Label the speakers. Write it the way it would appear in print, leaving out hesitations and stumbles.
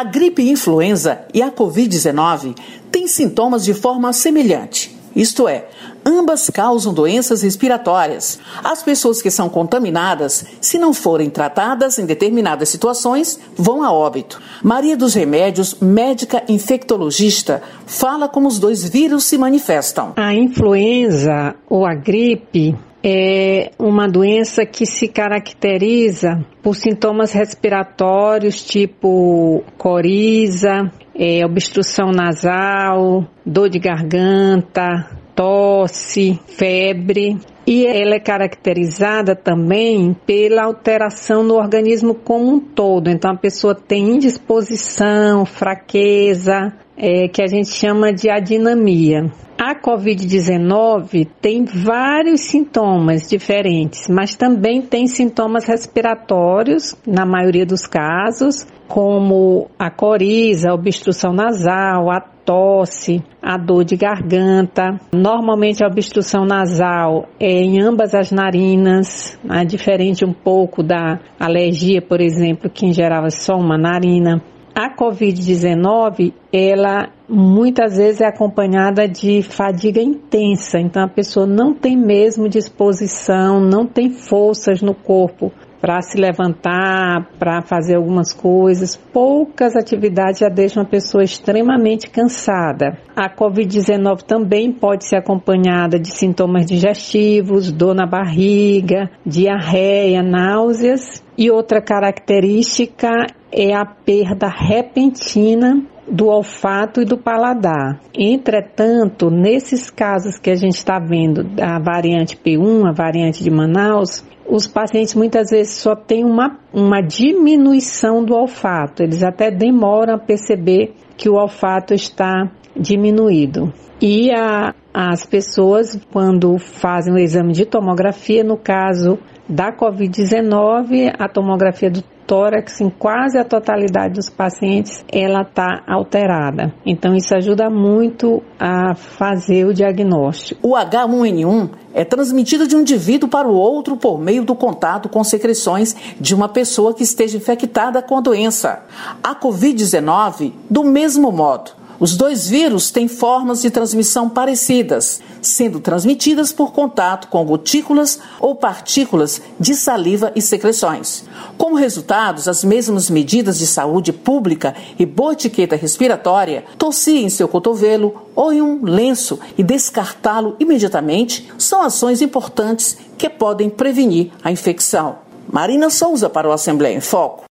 Speaker 1: A gripe influenza e a Covid-19 têm sintomas de forma semelhante, isto é, ambas causam doenças respiratórias. As pessoas que são contaminadas, se não forem tratadas em determinadas situações, vão a óbito. Maria dos Remédios, médica infectologista, fala como os dois vírus se manifestam.
Speaker 2: A influenza ou a gripe é uma doença que se caracteriza por sintomas respiratórios tipo coriza, obstrução nasal, dor de garganta, tosse, febre. E ela é caracterizada também pela alteração no organismo como um todo. Então a pessoa tem indisposição, fraqueza, que a gente chama de adinamia. A Covid-19 tem vários sintomas diferentes, mas também tem sintomas respiratórios, na maioria dos casos, como a coriza, a obstrução nasal, a tosse, a dor de garganta. Normalmente a obstrução nasal é em ambas as narinas, diferente um pouco da alergia, por exemplo, que em geral é só uma narina. A Covid-19, ela muitas vezes é acompanhada de fadiga intensa, então a pessoa não tem mesmo disposição, não tem forças no corpo para se levantar, para fazer algumas coisas. Poucas atividades já deixam a pessoa extremamente cansada. A Covid-19 também pode ser acompanhada de sintomas digestivos, dor na barriga, diarreia, náuseas. E outra característica é a perda repentina do olfato e do paladar. Entretanto, nesses casos que a gente está vendo da variante P1, a variante de Manaus, os pacientes muitas vezes só têm uma diminuição do olfato. Eles até demoram a perceber que o olfato está diminuído. E as pessoas, quando fazem o exame de tomografia, no caso da Covid-19, a tomografia do tórax, em quase a totalidade dos pacientes, ela está alterada. Então, isso ajuda muito a fazer o diagnóstico.
Speaker 1: O H1N1 é transmitido de um indivíduo para o outro por meio do contato com secreções de uma pessoa que esteja infectada com a doença. A Covid-19, do mesmo modo. Os dois vírus têm formas de transmissão parecidas, sendo transmitidas por contato com gotículas ou partículas de saliva e secreções. Como resultados, as mesmas medidas de saúde pública e boa etiqueta respiratória, tossir em seu cotovelo ou em um lenço e descartá-lo imediatamente, são ações importantes que podem prevenir a infecção. Marina Souza para o Assembleia em Foco.